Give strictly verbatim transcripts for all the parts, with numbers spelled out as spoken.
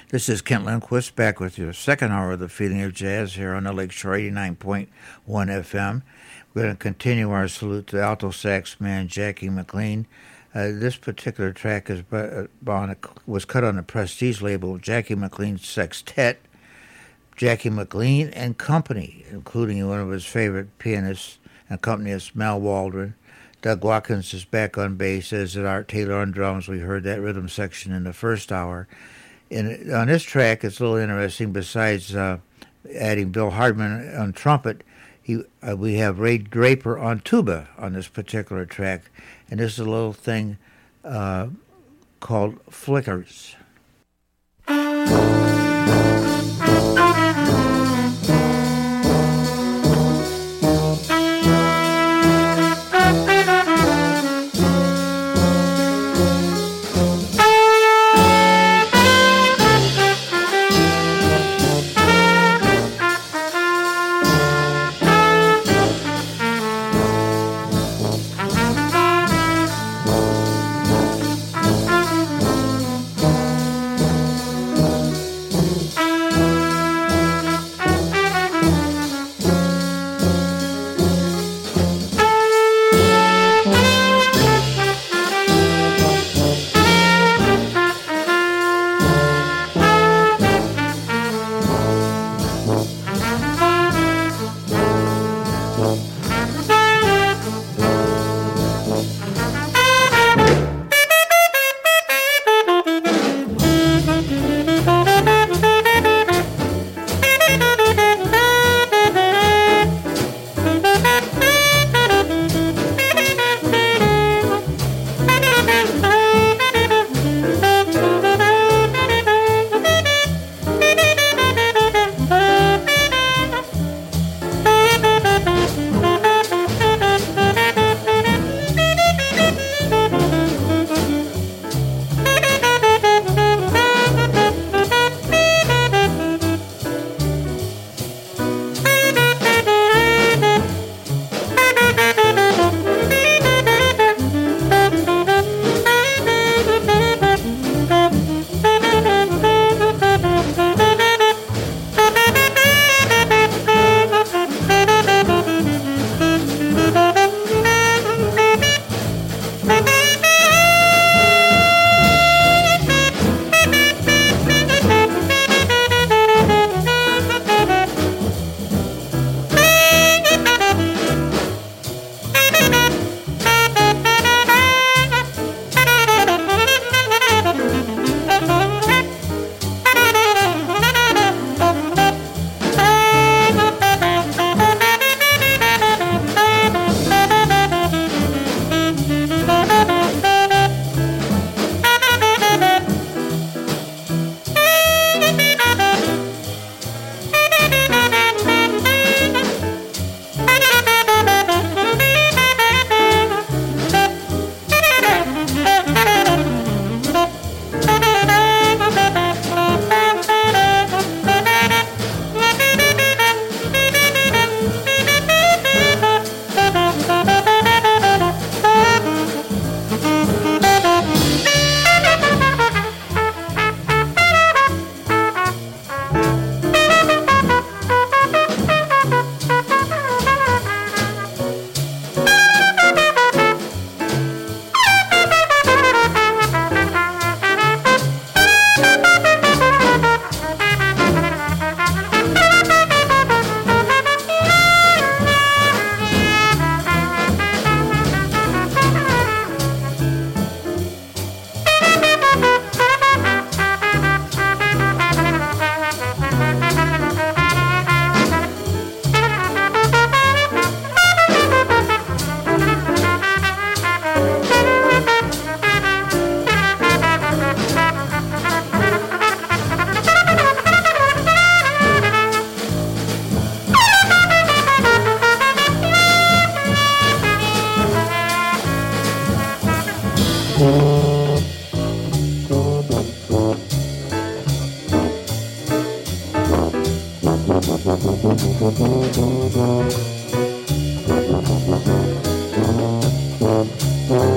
This is Kent Lindquist back with your second hour of the Feeling of Jazz here on the Lakeshore eighty-nine point one F M. We're going to continue our salute to alto sax man Jackie McLean. Uh, this particular track is uh, was cut on the Prestige label, Jackie McLean Sextet. Jackie McLean and Company, including one of his favorite pianists and accompanists, Mal Waldron. Doug Watkins is back on bass, as is Art Taylor on drums. We heard that rhythm section in the first hour. And on this track, it's a little interesting. Besides uh, adding Bill Hardman on trumpet, he, uh, we have Ray Draper on tuba on this particular track. And this is a little thing uh, called Flickers.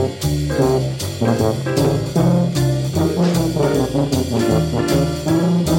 Thank you.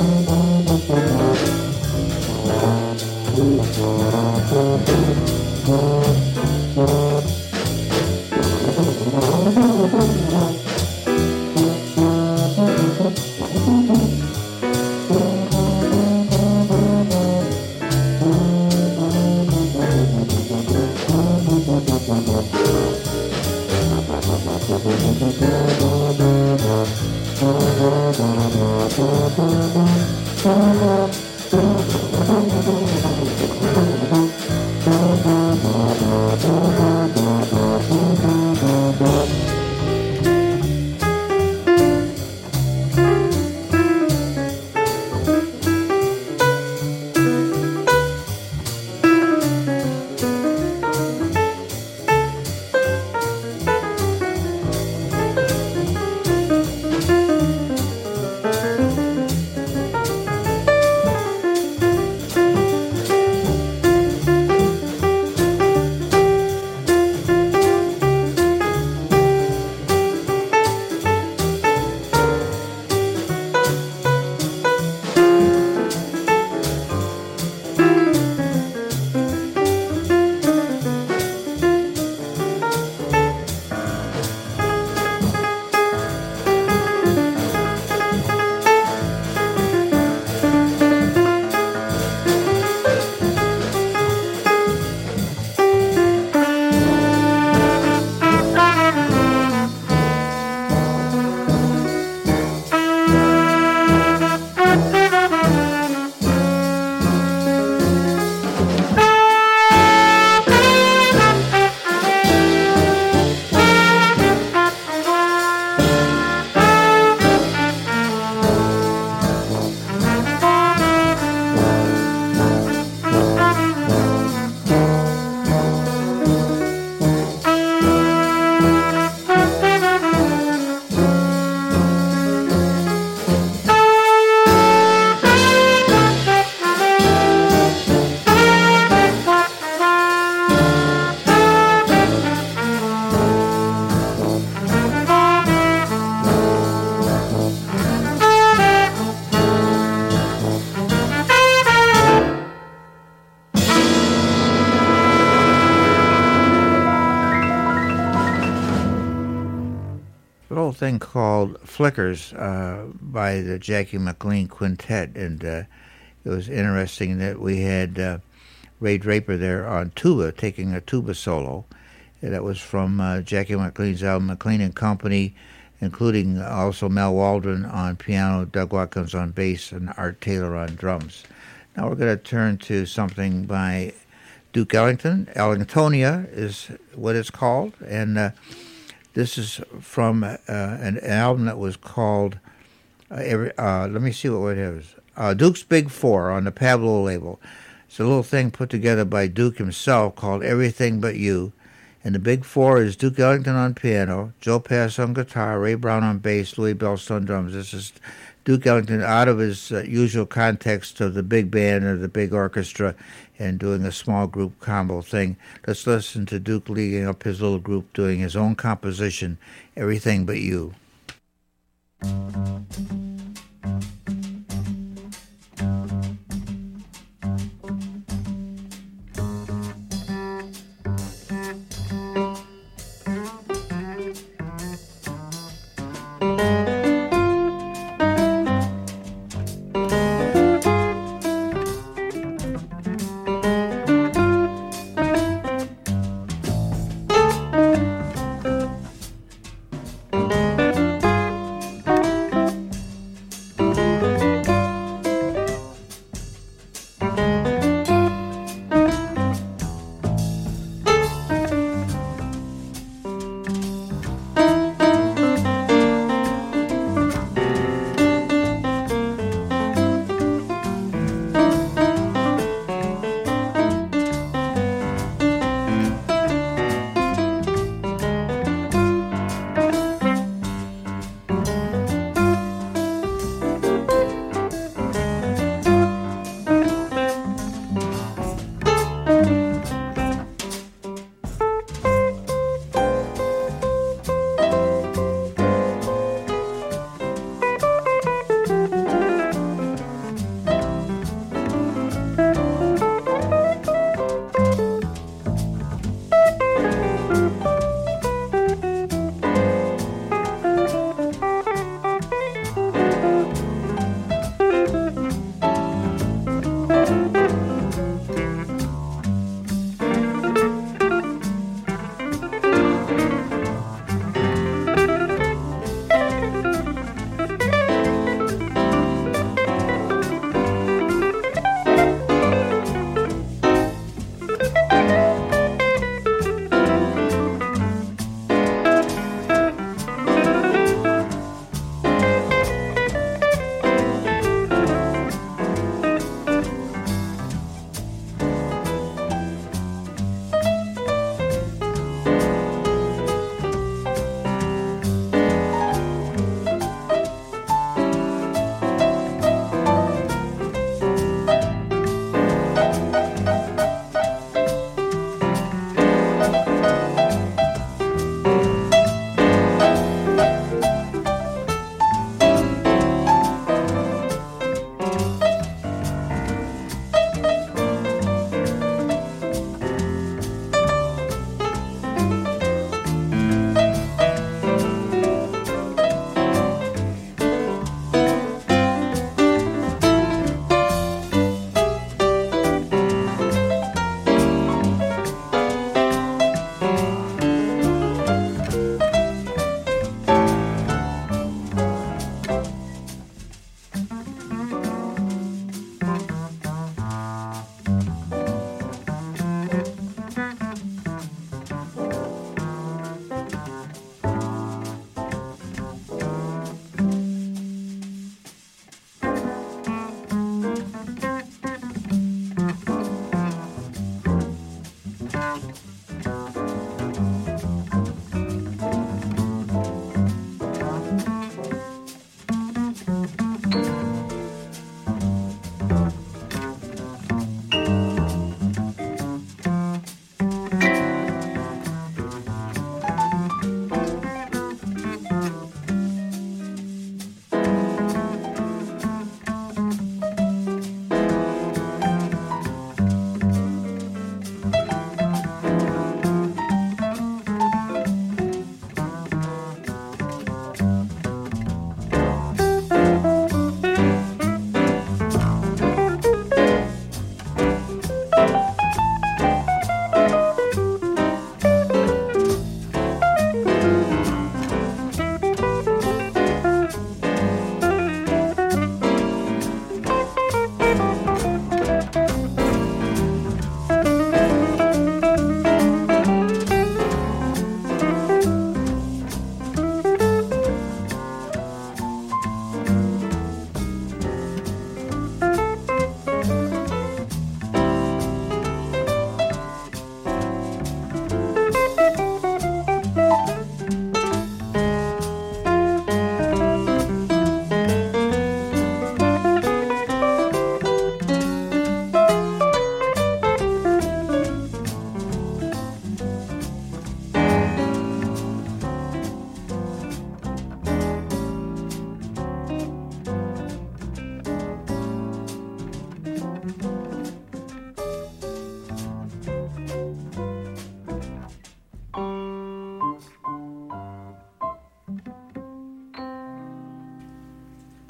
Thing called Flickers uh, by the Jackie McLean Quintet, and uh, it was interesting that we had uh, Ray Draper there on tuba, taking a tuba solo. And that was from uh, Jackie McLean's album McLean and Company, including also Mel Waldron on piano, Doug Watkins on bass, and Art Taylor on drums. Now we're going to turn to something by Duke Ellington. Ellingtonia is what it's called, and uh, this is from uh, an album that was called, uh, every, uh, let me see what it is, uh, Duke's Big Four on the Pablo label. It's a little thing put together by Duke himself called Everything But You. And the Big Four is Duke Ellington on piano, Joe Pass on guitar, Ray Brown on bass, Louis Bellstone on drums. This is Duke Ellington out of his uh, usual context of the big band or the big orchestra and doing a small group combo thing. Let's listen to Duke leading up his little group doing his own composition, Everything But You.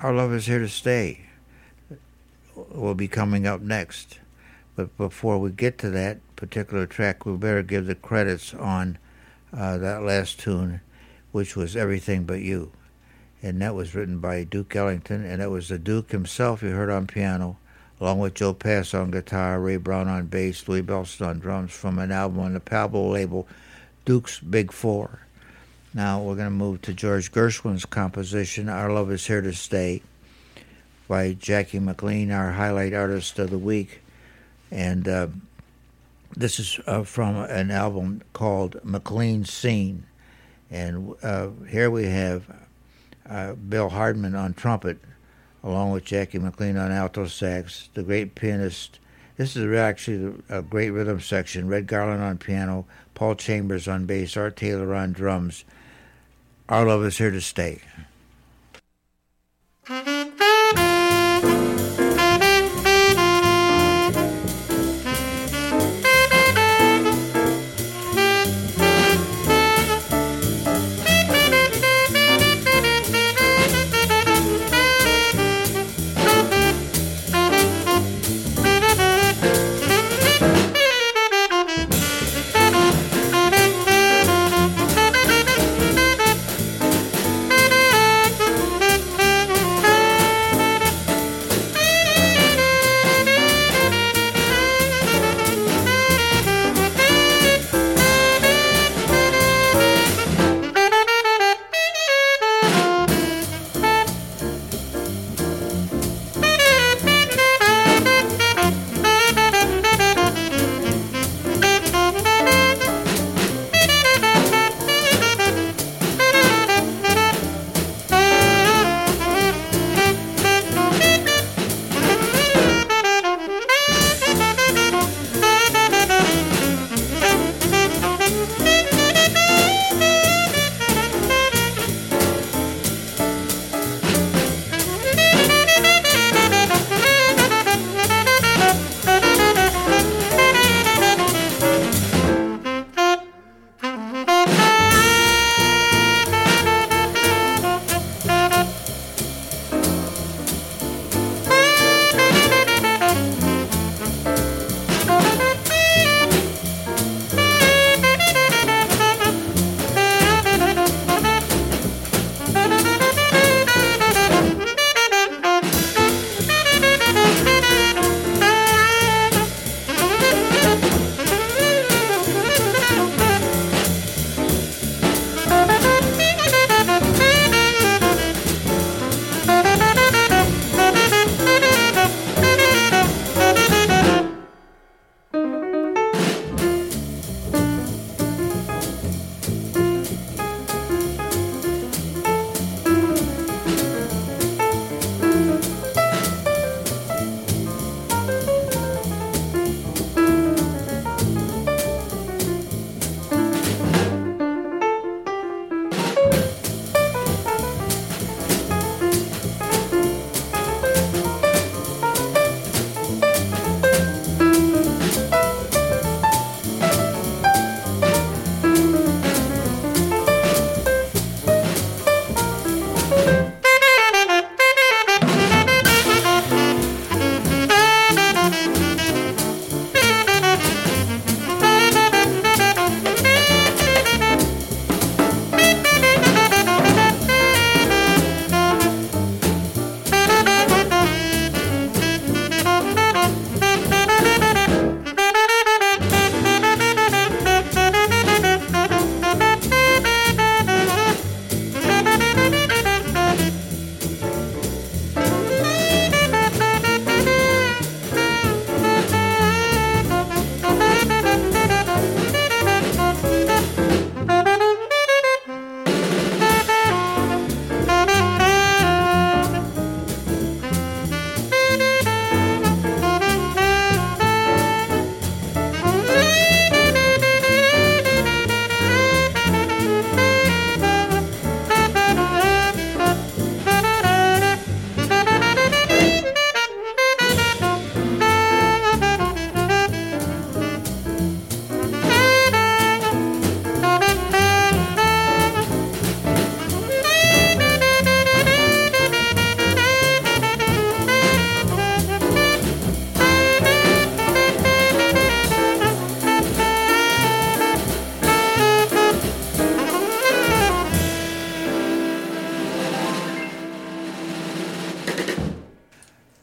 Our Love Is Here to Stay will be coming up next. But before we get to that particular track, we better give the credits on uh, that last tune, which was Everything But You. And that was written by Duke Ellington, and that was the Duke himself you heard on piano, along with Joe Pass on guitar, Ray Brown on bass, Louis Bellson on drums, from an album on the Pablo label, Duke's Big Four. Now we're going to move to George Gershwin's composition, Our Love Is Here to Stay, by Jackie McLean, our highlight artist of the week. And uh, this is uh, from an album called McLean's Scene. And uh, here we have uh, Bill Hardman on trumpet, along with Jackie McLean on alto sax, the great pianist. This is actually a great rhythm section. Red Garland on piano, Paul Chambers on bass, Art Taylor on drums. Our Love Is Here to Stay. Thank you.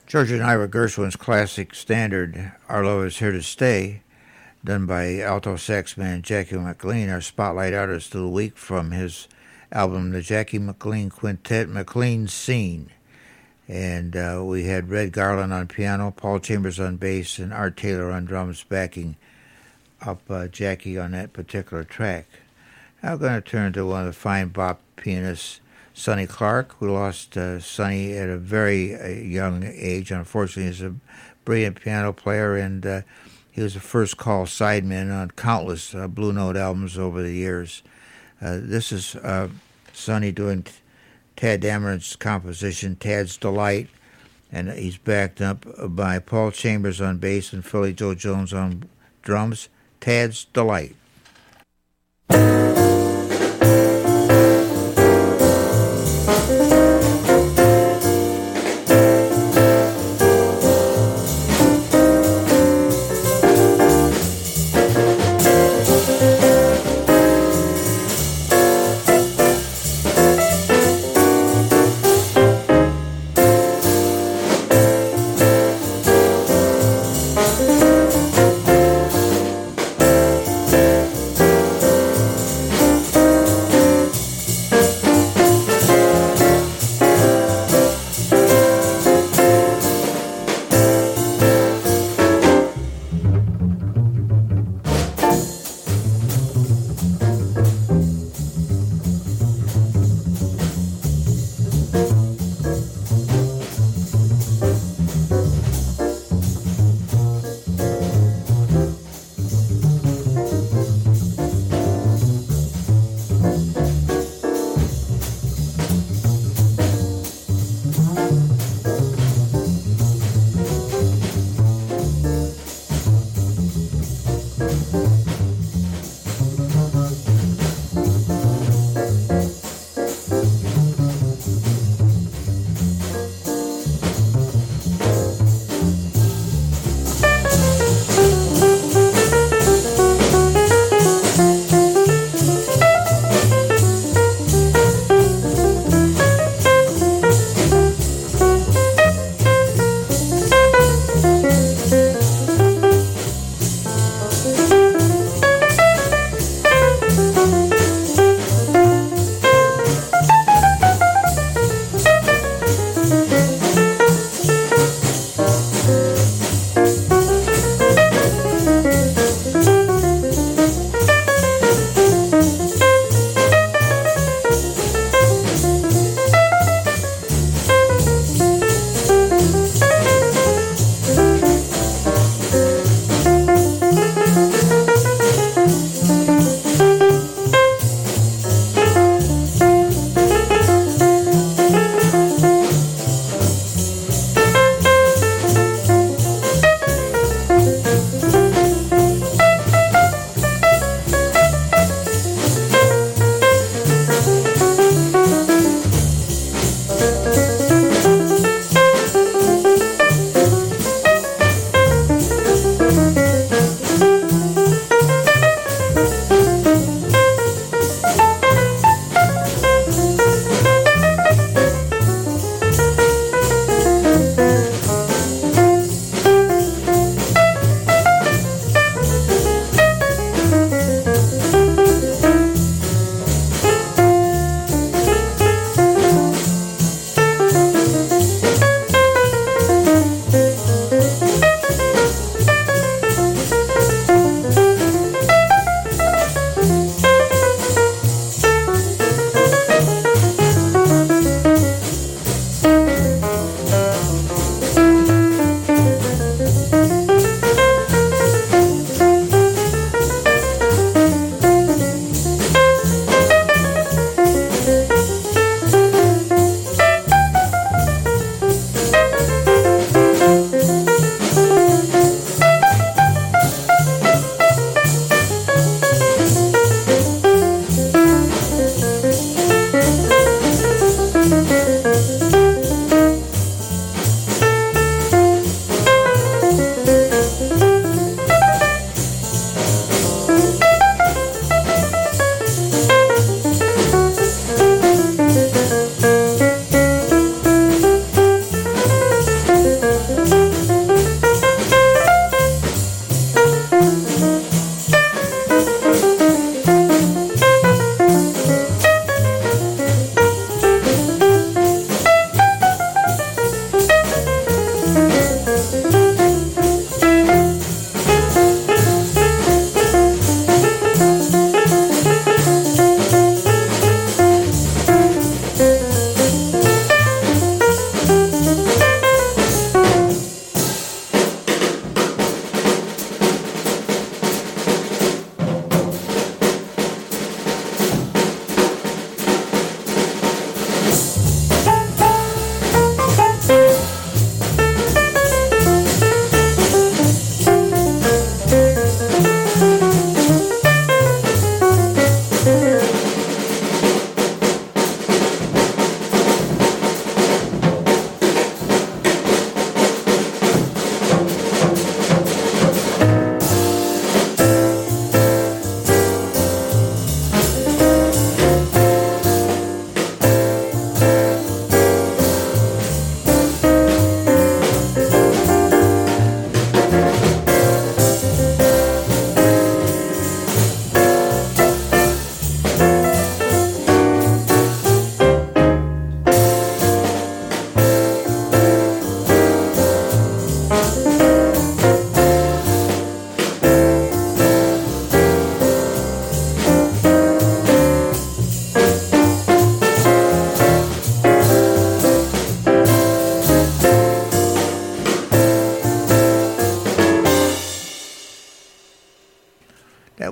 George and Ira Gershwin's classic standard, Our Love Is Here to Stay, done by alto sax man Jackie McLean, our spotlight artist of the week from his album, The Jackie McLean Quintet, McLean's Scene. And uh, we had Red Garland on piano, Paul Chambers on bass, and Art Taylor on drums backing up uh, Jackie on that particular track. Now I'm going to turn to one of the fine bop pianists, Sonny Clark. We lost uh, Sonny at a very uh, young age. Unfortunately, he's a brilliant piano player, and uh, he was a first-call sideman on countless uh, Blue Note albums over the years. Uh, this is uh, Sonny doing t- Tad Dameron's composition, Tad's Delight, and he's backed up by Paul Chambers on bass and Philly Joe Jones on drums. Tad's Delight.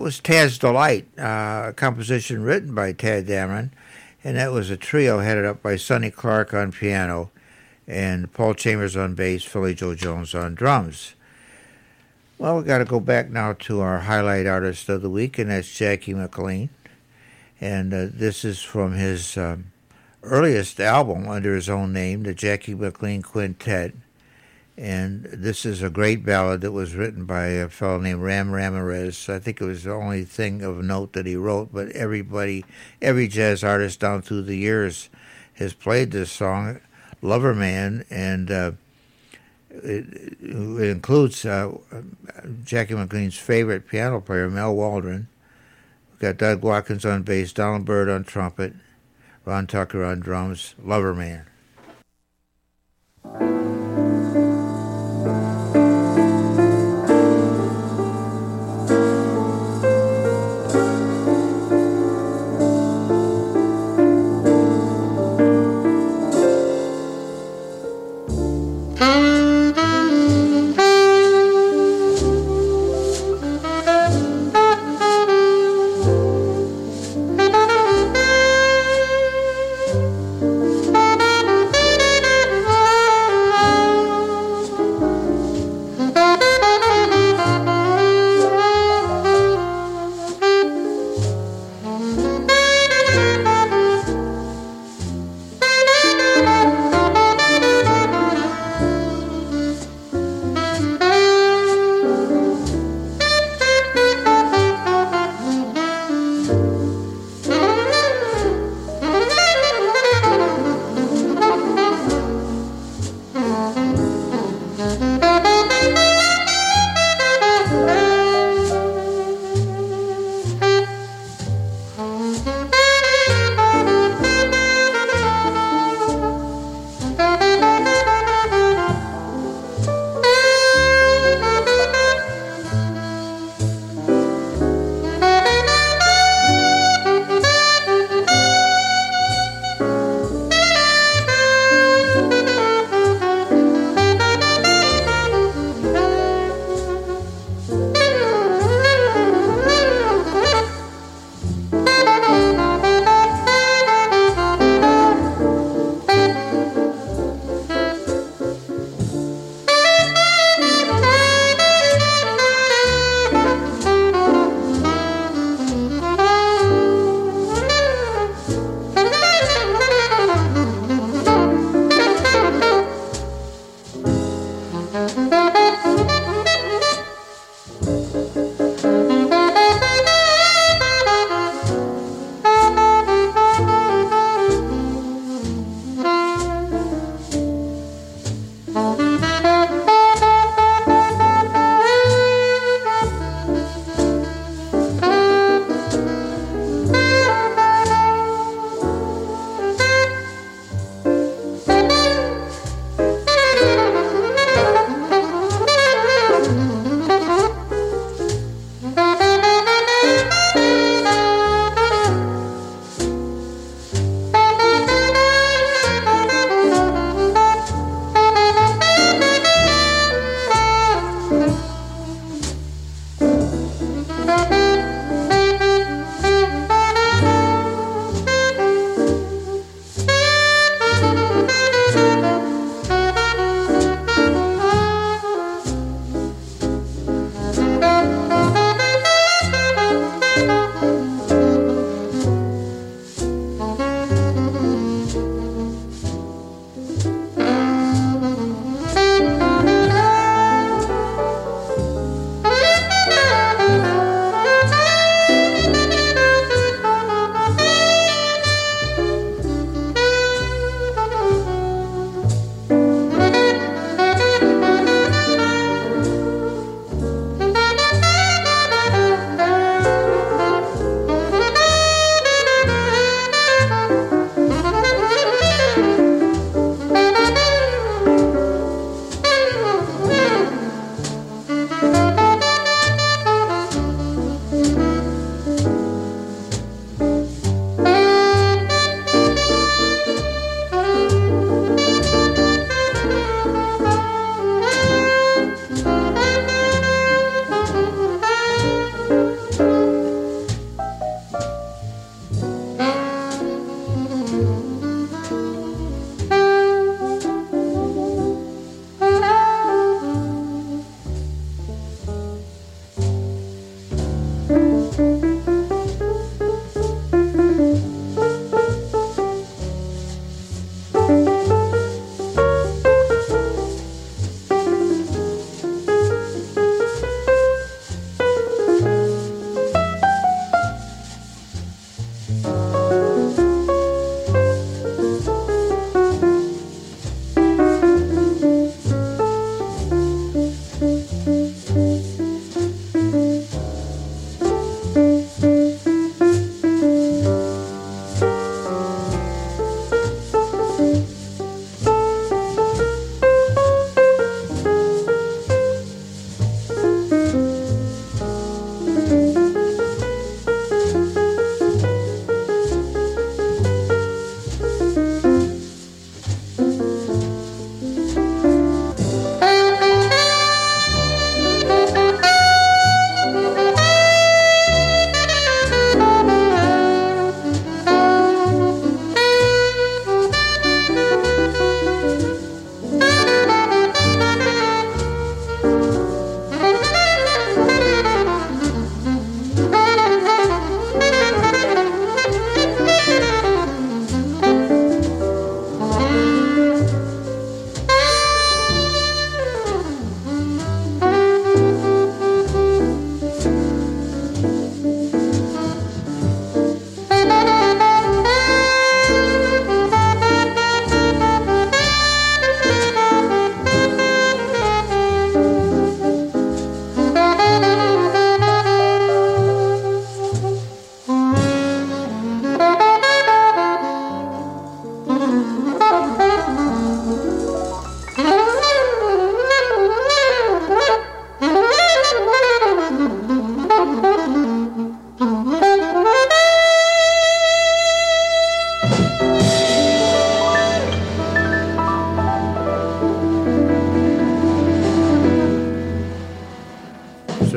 was Tad's Delight, uh, a composition written by Tadd Dameron, and that was a trio headed up by Sonny Clark on piano and Paul Chambers on bass, Philly Joe Jones on drums. Well, we got to go back now to our highlight artist of the week, and that's Jackie McLean. And uh, this is from his um, earliest album under his own name, the Jackie McLean Quintet. And this is a great ballad that was written by a fellow named Ram Ramirez. I think it was the only thing of note that he wrote, but everybody, every jazz artist down through the years has played this song, Lover Man, and uh, it, it includes uh, Jackie McLean's favorite piano player, Mel Waldron. We've got Doug Watkins on bass, Donald Byrd on trumpet, Ron Tucker on drums, Lover Man.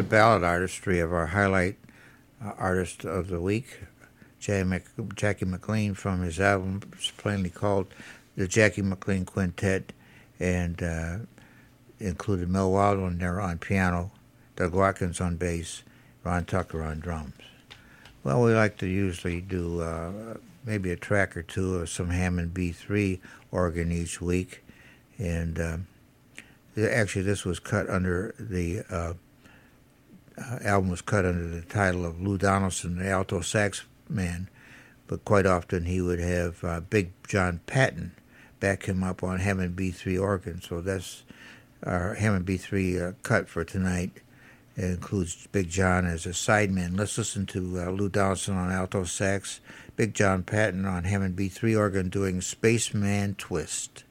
ballad artistry of our highlight uh, artist of the week, Jackie McLean, from his album plainly called the Jackie McLean Quintet, and uh, included Mel Wildman there on piano, Doug Watkins on bass, Ron Tucker on drums. Well, we like to usually do uh, maybe a track or two of some Hammond B three organ each week, and uh, actually this was cut under the uh, uh, album was cut under the title of Lou Donaldson, the alto sax man, but quite often he would have uh, Big John Patton back him up on Hammond B three organ. So that's our Hammond B three uh, cut for tonight. It includes Big John as a sideman. Let's listen to uh, Lou Donaldson on alto sax, Big John Patton on Hammond B three organ doing Spaceman Twist.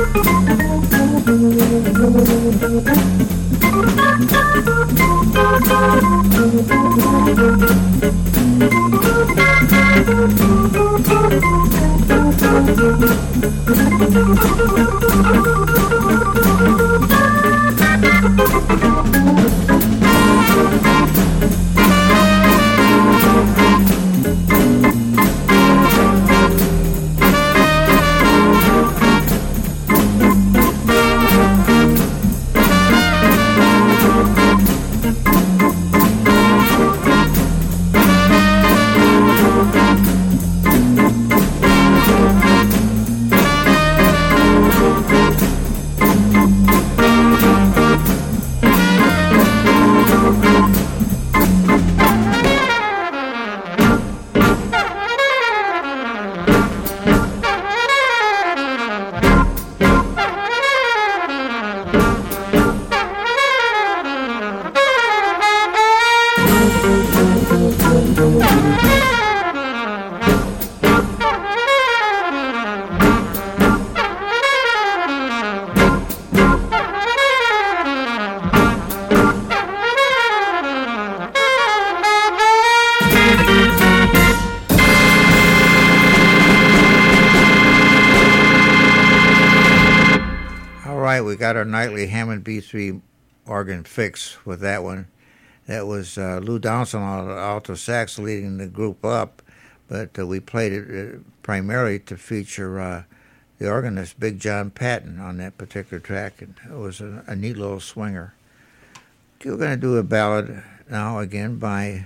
We got our nightly Hammond B three organ fix with that one. That was uh, Lou Donaldson on alto sax leading the group up, but uh, we played it uh, primarily to feature uh, the organist Big John Patton on that particular track, and it was a, a neat little swinger. Okay, we're going to do a ballad now again by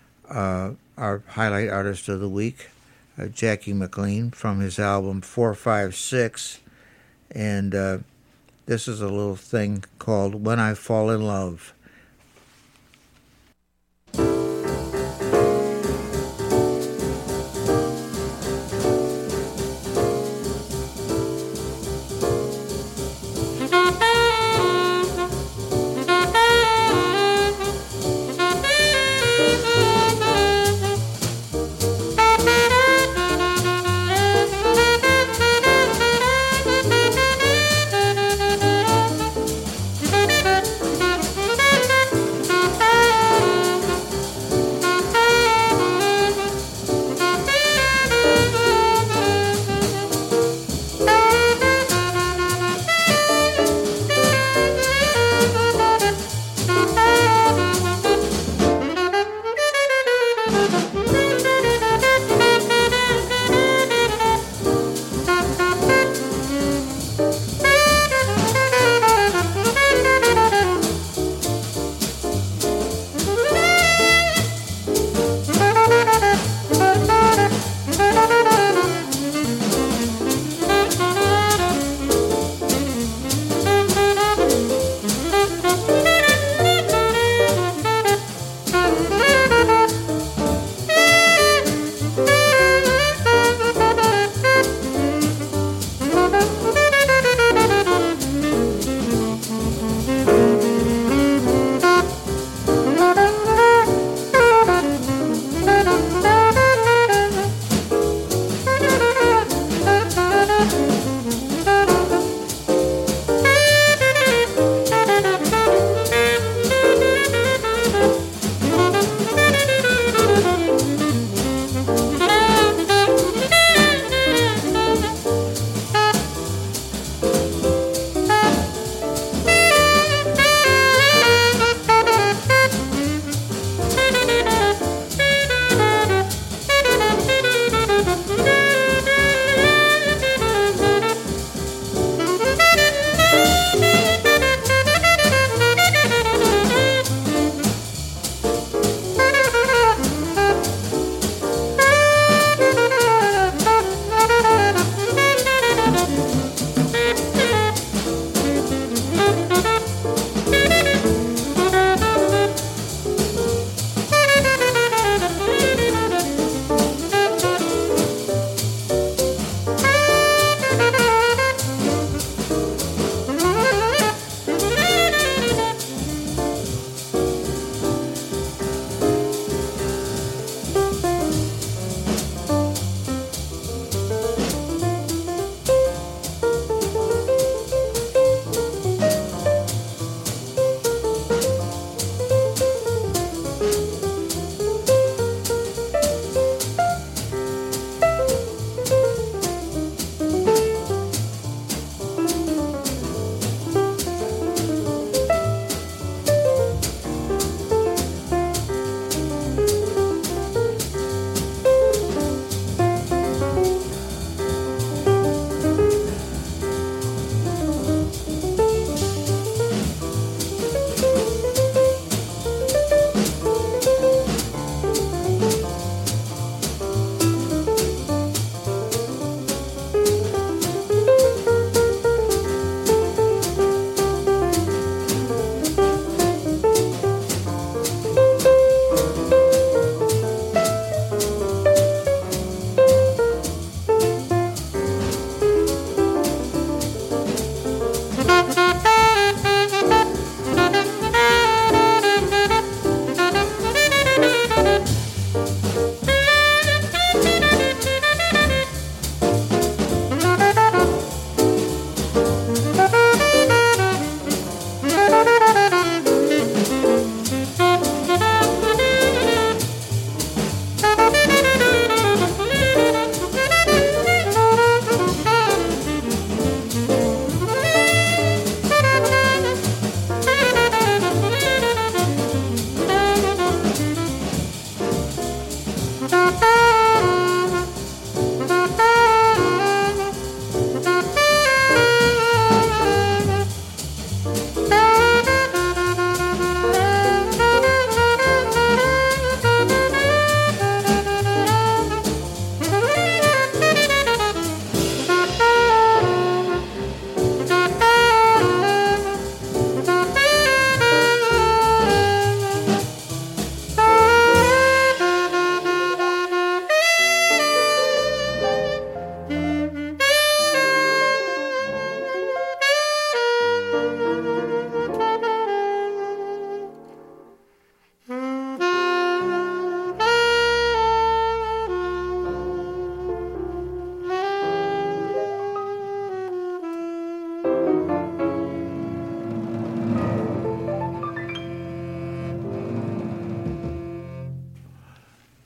uh, our highlight artist of the week, uh, Jackie McLean, from his album four five six, and uh, this is a little thing called When I Fall in Love. Thank you.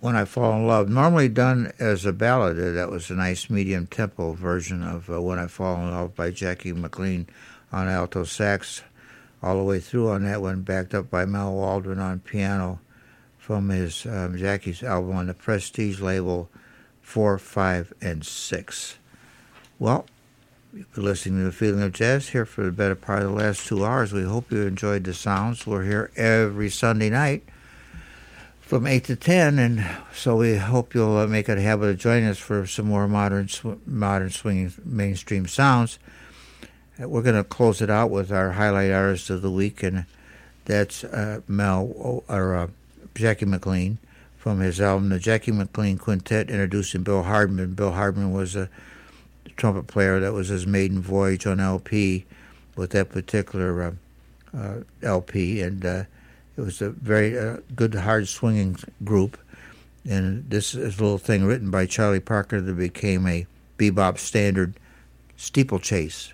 When I Fall in Love, normally done as a ballad. That was a nice medium tempo version of uh, When I Fall in Love by Jackie McLean on alto sax, all the way through on that one, backed up by Mel Waldron on piano from his um, Jackie's album on the Prestige label four, five, and six. Well, you've been listening to The Feeling of Jazz here for the better part of the last two hours. We hope you enjoyed the sounds. We're here every Sunday night from eight to ten, and so we hope you'll uh, make it a habit of joining us for some more modern sw- modern swinging mainstream sounds. Uh, we're going to close it out with our highlight artist of the week, and that's uh, Mel, or uh, Jackie McLean, from his album, The Jackie McLean Quintet, introducing Bill Hardman. Bill Hardman was a trumpet player. That was his maiden voyage on L P with that particular uh, uh, L P, and uh, it was a very uh, good, hard swinging group. And this is a little thing written by Charlie Parker that became a bebop standard, Steeplechase.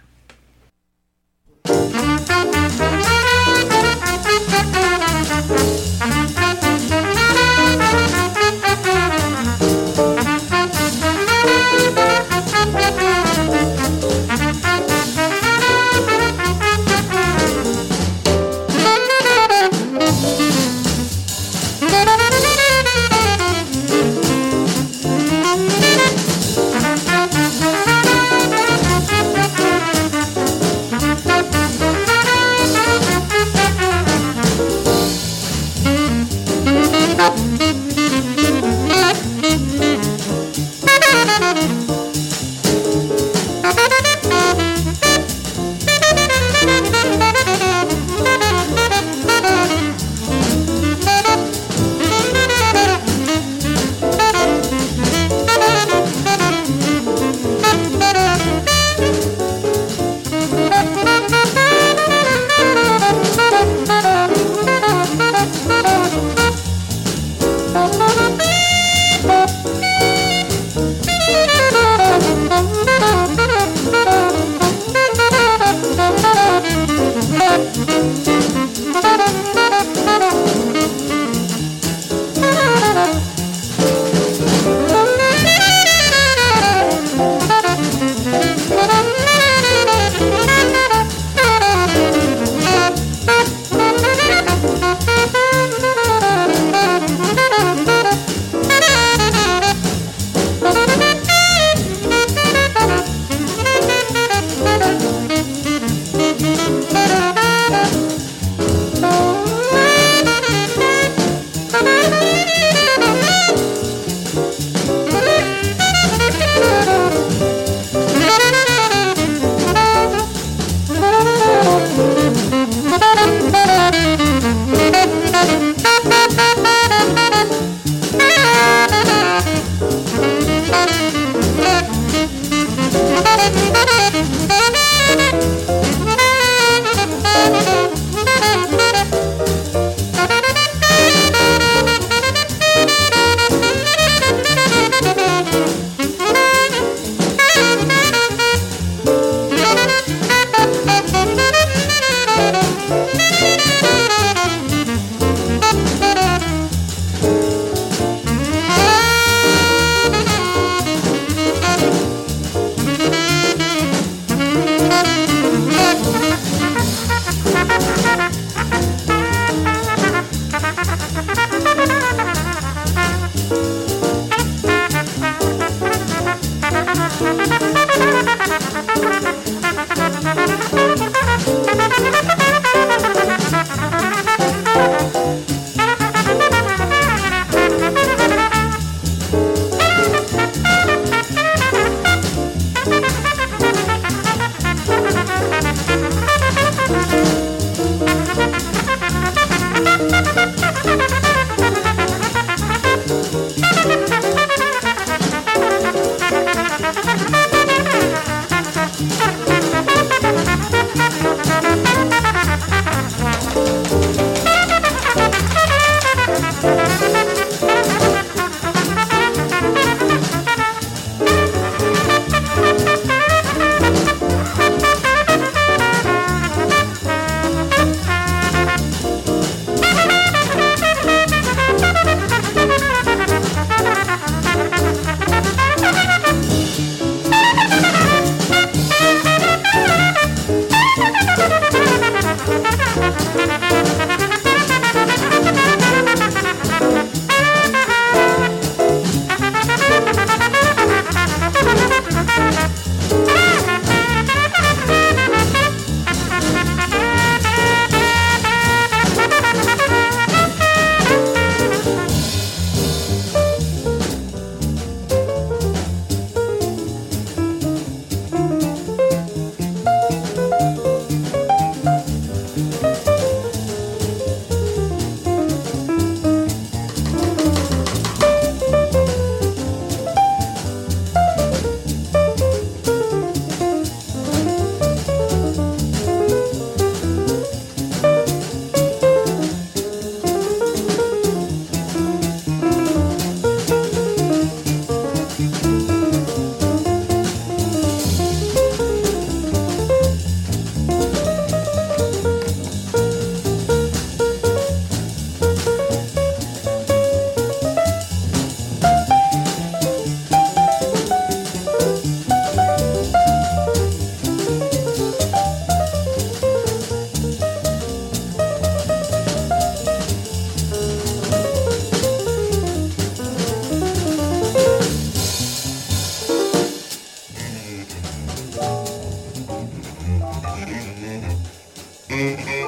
Thank you.